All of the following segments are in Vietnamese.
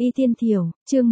Y Tiên Thiểu, chương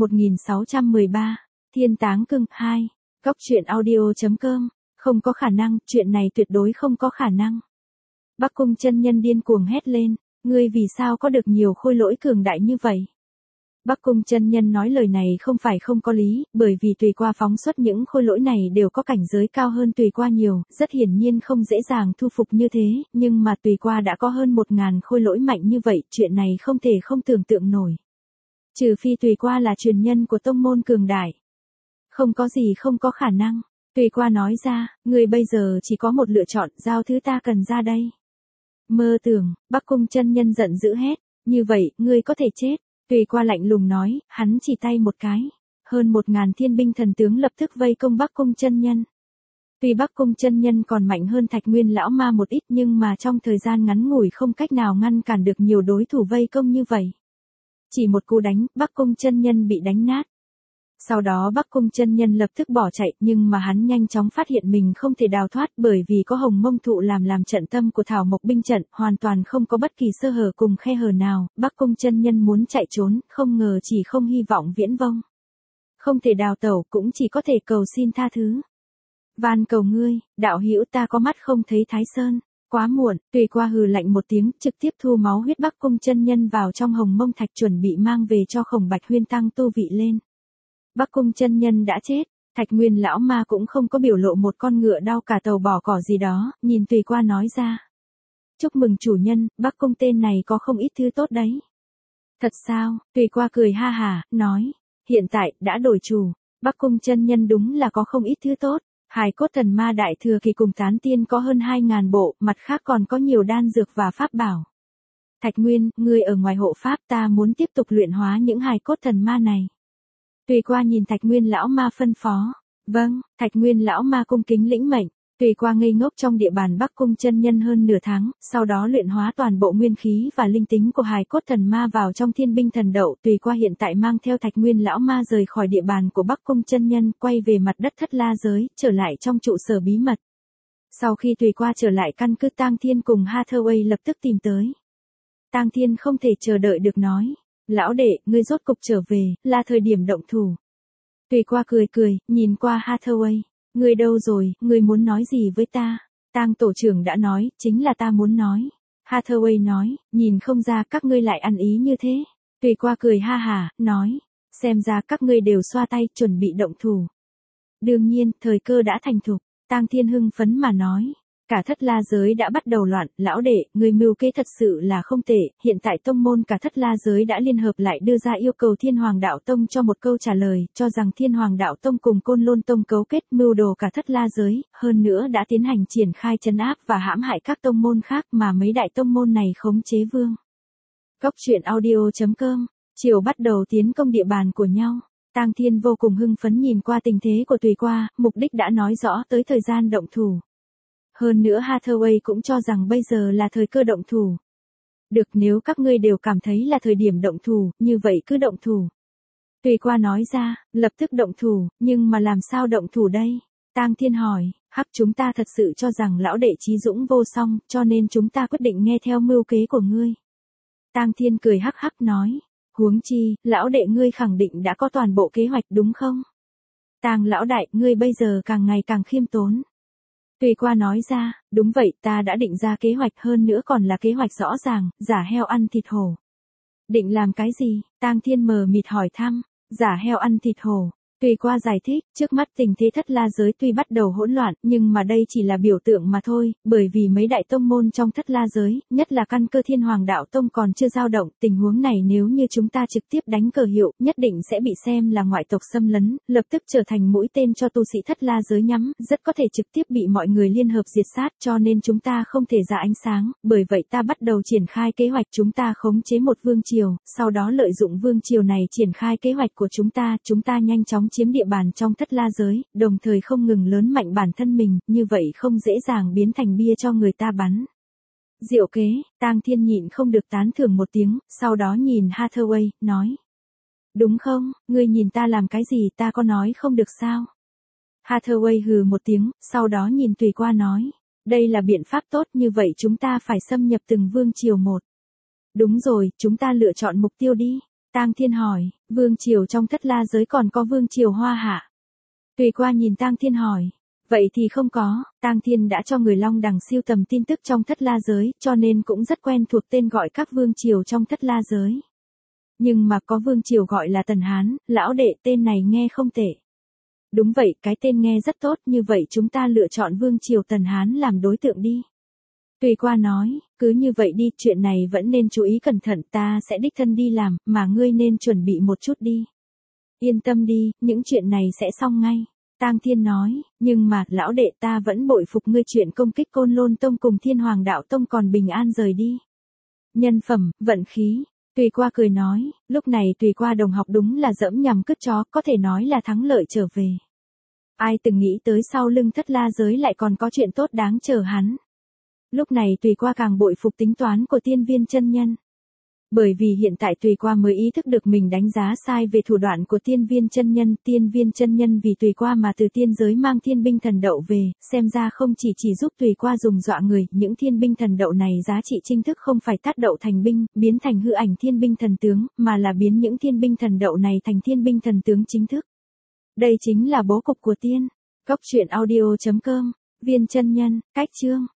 1613, Thiên Táng Cưng 2, Góc truyện audio.com, không có khả năng, chuyện này tuyệt đối không có khả năng. Bắc Cung chân nhân điên cuồng hét lên, ngươi vì sao có được nhiều khôi lỗi cường đại như vậy? Bắc Cung chân nhân nói lời này không phải không có lý, bởi vì Tùy Qua phóng xuất những khôi lỗi này đều có cảnh giới cao hơn Tùy Qua nhiều, rất hiển nhiên không dễ dàng thu phục như thế, nhưng mà Tùy Qua đã có hơn 1000 khôi lỗi mạnh như vậy, chuyện này không thể không tưởng tượng nổi. Trừ phi Tùy Qua là truyền nhân của tông môn cường đại. Không có gì không có khả năng. Tùy Qua nói ra, ngươi bây giờ chỉ có một lựa chọn, giao thứ ta cần ra đây. Mơ tưởng, Bắc Cung chân nhân giận dữ hét, như vậy, ngươi có thể chết. Tùy Qua lạnh lùng nói, hắn chỉ tay một cái. Hơn 1000 thiên binh thần tướng lập tức vây công Bắc Cung chân nhân. Tuy Bắc Cung chân nhân còn mạnh hơn Thạch Nguyên lão ma một ít nhưng mà trong thời gian ngắn ngủi không cách nào ngăn cản được nhiều đối thủ vây công như vậy. Chỉ một cú đánh, Bắc Cung chân nhân bị đánh nát. Sau đó Bắc Cung chân nhân lập tức bỏ chạy nhưng mà hắn nhanh chóng phát hiện mình không thể đào thoát bởi vì có Hồng Mông Thụ làm trận tâm của Thảo Mộc binh trận, hoàn toàn không có bất kỳ sơ hở cùng khe hở nào. Bắc Cung chân nhân muốn chạy trốn, không ngờ chỉ không hy vọng viễn vông. Không thể đào tẩu cũng chỉ có thể cầu xin tha thứ. Van cầu ngươi, đạo hữu ta có mắt không thấy Thái Sơn. Quá muộn, Tùy Qua hừ lạnh một tiếng, trực tiếp thu máu huyết Bắc Cung chân nhân vào trong Hồng Mông Thạch chuẩn bị mang về cho Khổng Bạch Huyên tăng tu vị lên. Bắc Cung chân nhân đã chết, Thạch Nguyên lão ma cũng không có biểu lộ một con ngựa đau cả tàu bỏ cỏ gì đó, nhìn Tùy Qua nói ra. Chúc mừng chủ nhân, Bắc Cung tên này có không ít thứ tốt đấy. Thật sao? Tùy Qua cười ha hả, nói. Hiện tại, đã đổi chủ, Bắc Cung chân nhân đúng là có không ít thứ tốt. Hài cốt thần ma đại thừa kỳ cùng tán tiên có hơn 2000 bộ, mặt khác còn có nhiều đan dược và pháp bảo. Thạch Nguyên, ngươi ở ngoài hộ pháp ta muốn tiếp tục luyện hóa những hài cốt thần ma này. Tùy Qua nhìn Thạch Nguyên lão ma phân phó. Vâng, Thạch Nguyên lão ma cung kính lĩnh mệnh. Tùy Qua ngây ngốc trong địa bàn Bắc Cung chân nhân hơn nửa tháng, sau đó luyện hóa toàn bộ nguyên khí và linh tính của hài cốt thần ma vào trong thiên binh thần đậu. Tùy Qua hiện tại mang theo Thạch Nguyên lão ma rời khỏi địa bàn của Bắc Cung chân nhân, quay về mặt đất Thất La giới, trở lại trong trụ sở bí mật. Sau khi Tùy Qua trở lại căn cứ, Tang Thiên cùng Hathaway lập tức tìm tới. Tang Thiên không thể chờ đợi được nói. Lão đệ, ngươi rốt cục trở về, là thời điểm động thủ. Tùy Qua cười, nhìn qua Hathaway. Ngươi đâu rồi, ngươi muốn nói gì với ta? Tang tổ trưởng đã nói, chính là ta muốn nói. Hathaway nói, nhìn không ra các ngươi lại ăn ý như thế. Tùy Qua cười ha hả, nói, xem ra các ngươi đều xoa tay, chuẩn bị động thủ. Đương nhiên, thời cơ đã thành thục. Tang Thiên hưng phấn mà nói. Cả Thất La giới đã bắt đầu loạn, lão đệ, người mưu kế thật sự là không tệ, hiện tại tông môn cả Thất La giới đã liên hợp lại đưa ra yêu cầu Thiên Hoàng Đạo Tông cho một câu trả lời, cho rằng Thiên Hoàng Đạo Tông cùng Côn Lôn Tông cấu kết mưu đồ cả Thất La giới, hơn nữa đã tiến hành triển khai trấn áp và hãm hại các tông môn khác mà mấy đại tông môn này khống chế vương. Góc truyện audio.com, chiều bắt đầu tiến công địa bàn của nhau. Tang Thiên vô cùng hưng phấn nhìn qua tình thế của Tùy Qua, mục đích đã nói rõ tới thời gian động thủ. Hơn nữa Hathaway cũng cho rằng bây giờ là thời cơ động thủ. Được, nếu các ngươi đều cảm thấy là thời điểm động thủ, như vậy cứ động thủ. Tùy Qua nói ra, lập tức động thủ, nhưng mà làm sao động thủ đây? Tang Thiên hỏi, chúng ta thật sự cho rằng lão đệ trí dũng vô song, cho nên chúng ta quyết định nghe theo mưu kế của ngươi. Tang Thiên cười nói, huống chi, lão đệ ngươi khẳng định đã có toàn bộ kế hoạch đúng không? Tang lão đại, ngươi bây giờ càng ngày càng khiêm tốn. Tùy Qua nói ra, đúng vậy, ta đã định ra kế hoạch, hơn nữa còn là kế hoạch rõ ràng, giả heo ăn thịt hổ. Định làm cái gì? Tang Thiên mờ mịt hỏi thăm. Giả heo ăn thịt hổ. Tùy Qua giải thích, trước mắt tình thế Thất La giới tuy bắt đầu hỗn loạn, nhưng mà đây chỉ là biểu tượng mà thôi, bởi vì mấy đại tông môn trong Thất La giới, nhất là căn cơ Thiên Hoàng Đạo Tông còn chưa dao động, tình huống này nếu như chúng ta trực tiếp đánh cờ hiệu, nhất định sẽ bị xem là ngoại tộc xâm lấn, lập tức trở thành mũi tên cho tu sĩ Thất La giới nhắm, rất có thể trực tiếp bị mọi người liên hợp diệt sát, cho nên chúng ta không thể ra ánh sáng, bởi vậy ta bắt đầu triển khai kế hoạch, chúng ta khống chế một vương triều, sau đó lợi dụng vương triều này triển khai kế hoạch của chúng ta nhanh chóng chiếm địa bàn trong Thất La giới, đồng thời không ngừng lớn mạnh bản thân mình, như vậy không dễ dàng biến thành bia cho người ta bắn. Diệu kế, Tang Thiên nhịn không được tán thưởng một tiếng, sau đó nhìn Hathaway, nói. Đúng không, ngươi nhìn ta làm cái gì, ta có nói không được sao? Hathaway hừ một tiếng, sau đó nhìn Tùy Qua nói. Đây là biện pháp tốt, như vậy chúng ta phải xâm nhập từng vương triều một. Đúng rồi, chúng ta lựa chọn mục tiêu đi. Tang Thiên hỏi, Vương triều trong Thất La giới còn có vương triều Hoa Hạ. Tùy Qua nhìn Tang Thiên hỏi. Vậy thì không có, Tang Thiên đã cho người Long Đằng siêu tầm tin tức trong Thất La giới, cho nên cũng rất quen thuộc tên gọi các vương triều trong Thất La giới. Nhưng mà có vương triều gọi là Tần Hán, lão đệ tên này nghe không tệ. Đúng vậy, cái tên nghe rất tốt, như vậy chúng ta lựa chọn vương triều Tần Hán làm đối tượng đi. Tùy Qua nói, cứ như vậy đi, chuyện này vẫn nên chú ý cẩn thận, ta sẽ đích thân đi làm, mà ngươi nên chuẩn bị một chút đi. Yên tâm đi, những chuyện này sẽ xong ngay. Tang Thiên nói, nhưng mà, lão đệ ta vẫn bội phục ngươi chuyện công kích Côn Lôn Tông cùng Thiên Hoàng Đạo Tông còn bình an rời đi. Nhân phẩm, vận khí. Tùy Qua cười nói, lúc này Tùy Qua đồng học đúng là dẫm nhằm cứt chó, có thể nói là thắng lợi trở về. Ai từng nghĩ tới sau lưng Thất La giới lại còn có chuyện tốt đáng chờ hắn. Lúc này Tùy Qua càng bội phục tính toán của Tiên Viên chân nhân. Bởi vì hiện tại Tùy Qua mới ý thức được mình đánh giá sai về thủ đoạn của Tiên Viên chân nhân vì Tùy Qua mà từ tiên giới mang thiên binh thần đậu về, xem ra không chỉ giúp Tùy Qua dùng dọa người, những thiên binh thần đậu này giá trị chính thức không phải tác đậu thành binh, biến thành hư ảnh thiên binh thần tướng, mà là biến những thiên binh thần đậu này thành thiên binh thần tướng chính thức. Đây chính là bố cục của tiên. Cốc truyện audio.com, Viên chân nhân, cách chương.